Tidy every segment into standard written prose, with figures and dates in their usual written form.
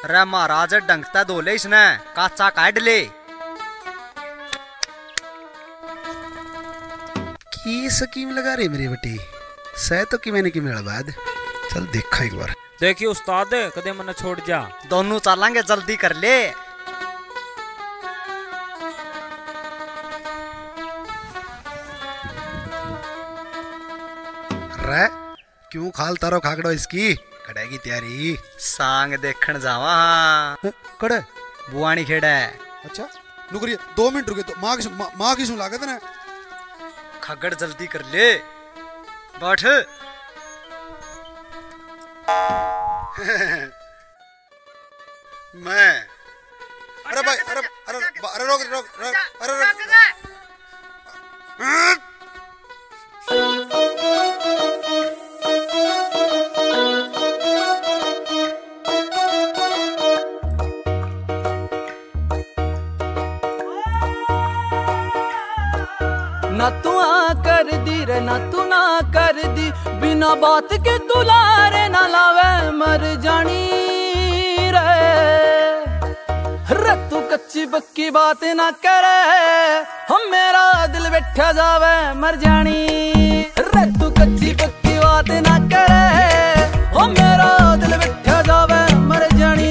रे महाराज डंगता धोले इसने काचा काट ले की स्कीम लगा रही मेरी बेटी सह तो कि मैंने कि मेरा बाद चल देखा एक बार। देखिए उस्ताद कदे मन छोड़ जा। दोनों चलेंगे जल्दी कर ले। रे क्यों खाल तारो खाकड़ो इसकी कड़ेगी तैयारी सांग देखण जावा। हाँ कड़े बुआनी खेड़ा है। अच्छा नुकरिए 2 मिनट रुके तो माँ की सुन लागत ना खगड़ जल्दी कर ले बैठ। मैं अरे भाई अरे रोक अरे ना तू आ कर दी रे ना तू ना कर दी बिना बात के तू लारे ना लावे मर जानी रे तू कच्ची पक्की बात ना करे हम मेरा दिल बैठा जावे मर जानी रे तू कच्ची पक्की बात ना करे हम मेरा दिल बैठा जावे मर जानी।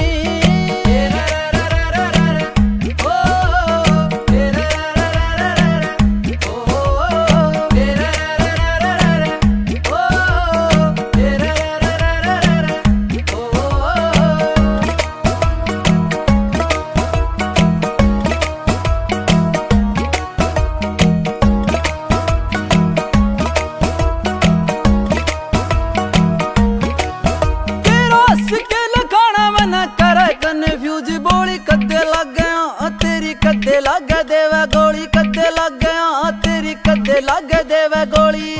कन्फ्यूज बोली कदे लग गया तेरी कदे लग देवे गोली कदे लग गया तेरी कदे लग देवे गोली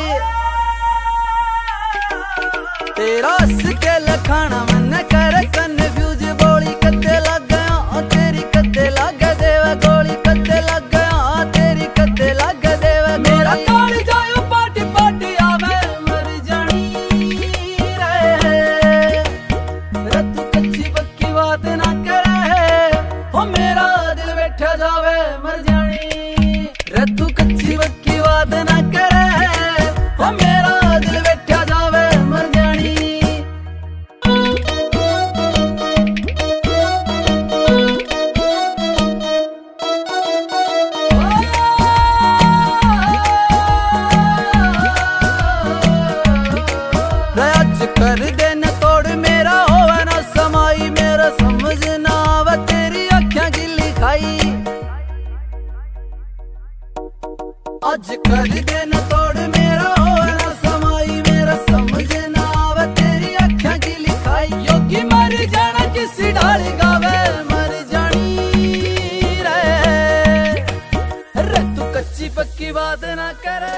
तेरा के लखाना मन कर कन्फ्यूज बोली कदे लग गया तेरी कदे लग देवे गोली कदे लग गया तेरी कदे लग देवे मेरा काली जायो पार्टी पार्टी आवे मर जानी रे तू कच्ची पक्की बात ना मेरा दिल बैठा जावे मर जानी रे तू कच्ची पक्की बात ना करे ओ मेरा दिल बैठा जावे मर जानी। आज कर दे न तोड़ मेरा होवे ना समाई मेरा समझ ना आवे तेरी अखियां की लिखाई आज कर दे न तोड़ मेरा होवे ना समाई मेरा समझ ना आवे तेरी अखियां की लिखाई योगी मर जाना किसी ढाल गावे मर जानी रे तू कच्ची पक्की बात ना करे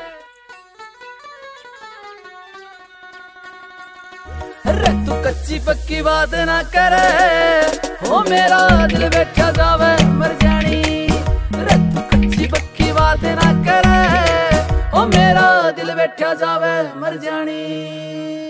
रे तू कच्ची पक्की बात ना करे ओ मेरा दिल बैठा जावे मर जानी रे तू कच्ची पक्की बात ना करे ओ मेरा दिल बैठा जावे मर जानी।